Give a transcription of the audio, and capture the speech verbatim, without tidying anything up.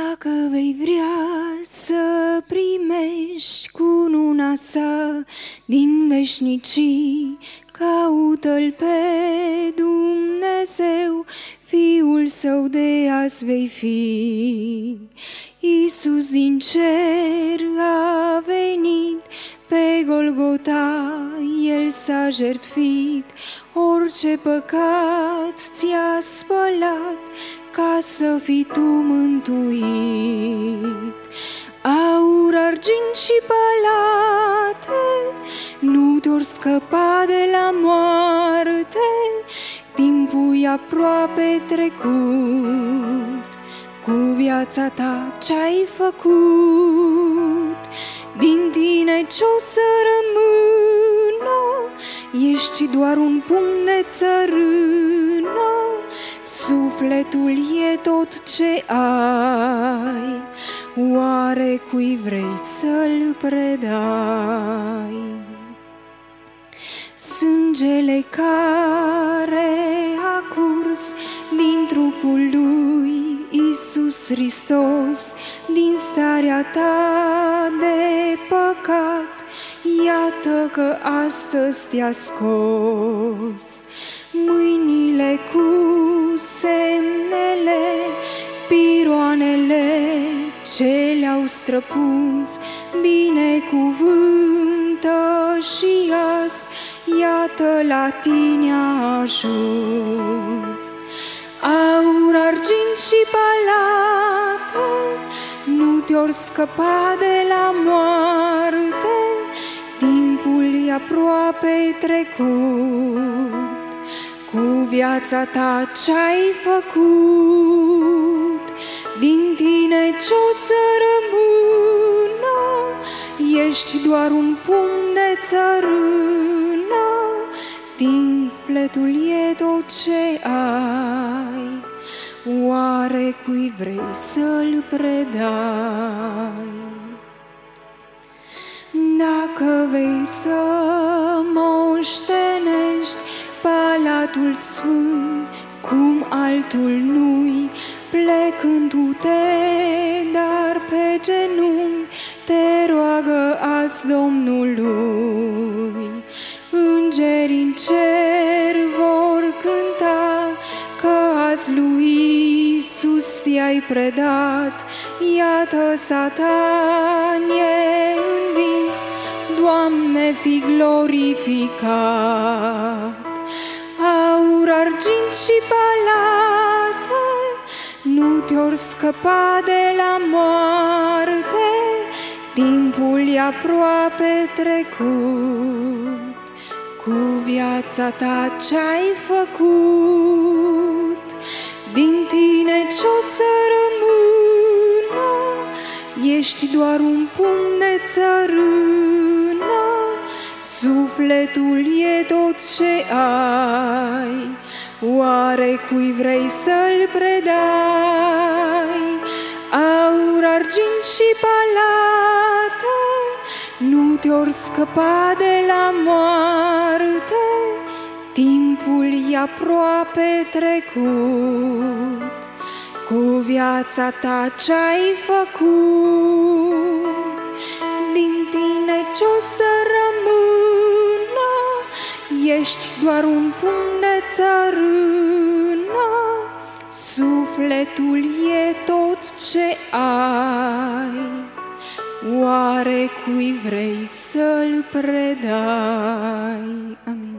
Dacă vei vrea să primești cununa sa din veșnicii, caută-L pe Dumnezeu, Fiul Său de azi vei fi. Iisus din cer a venit, pe Golgota El s-a jertfit, orice păcat ți-a spălat, ca să fii tu mântuit. Aur, argint și palate nu te-or scăpa de la moarte, timpul e aproape trecut. Cu viața ta ce-ai făcut, din tine ce-o să rămână, ești doar un pumn de țărână. Sufletul e tot ce ai, oare cui vrei să-l predai? Sângele care a curs din trupul lui Iisus Hristos, din starea ta de păcat, iată că astăzi te-a scos. Mâinile cu semnele, piroanele ce le-au străpuns, binecuvântă și azi, iată la tine a ajuns. Aur, argint și palate nu te-or scăpa de la moarte, timpul e aproape trecut. Cu viața ta ce-ai făcut, din tine ce-o să rămână, ești doar un pumn de țărână. Sufletul e tot ce ai, oare cui vrei să-l predai? Dacă vei să moștenești Palatul Sfânt, cum altul nu-i, plecându-te, dar pe genunchi, te roagă azi Domnului. Îngerii în cer vor cânta că azi lui Iisus i-ai predat. Iată, Satan e învins, Doamne, fi glorificat. Aur, argint și palate nu te-or scăpa de la moarte, timpul e aproape trecut. Cu viața ta ce-ai făcut, din tine ce-o să rămână, ești doar un pumn de țărână. Sufletul e tot ce ai, oare cui vrei să-l predai? Aur, argint și palate nu te-or scăpa de la moarte, timpul e aproape trecut. Cu viața ta ce-ai făcut, din tine ce-o să rămână, ești doar un pumn de țărână. Sufletul e tot ce ai, oare cui vrei să-l predai? Amin.